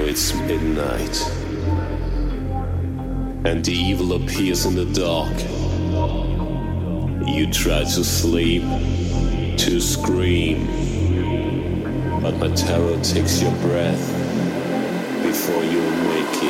it's midnight, and the evil appears in the dark. You try to sleep, to scream, but my terror takes your breath before you wake it.